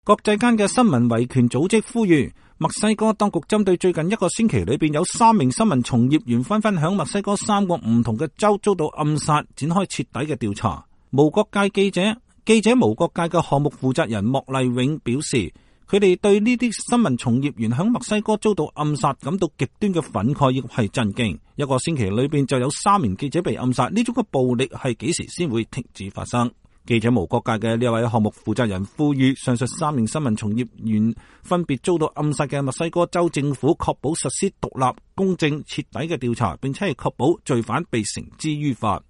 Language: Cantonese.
國際間嘅新聞維權組織呼籲，墨西哥當局針對最近一個星期裏邊有3名新聞從業員紛紛響墨西哥3個唔同嘅州遭到暗殺，展開徹底嘅調查。無國界記者無國界嘅項目負責人莫麗永表示，佢哋對呢啲新聞從業員響墨西哥遭到暗殺感到極端嘅憤慨，亦係震驚。一個星期裏邊就有3名記者被暗殺，呢種嘅暴力係幾時先會停止發生？記者無國界嘅呢位項目負責人呼籲，上述3名新聞從業員分別遭到暗殺嘅墨西哥州政府確保實施獨立、公正、徹底嘅調查，並且係確保罪犯被繩之於法。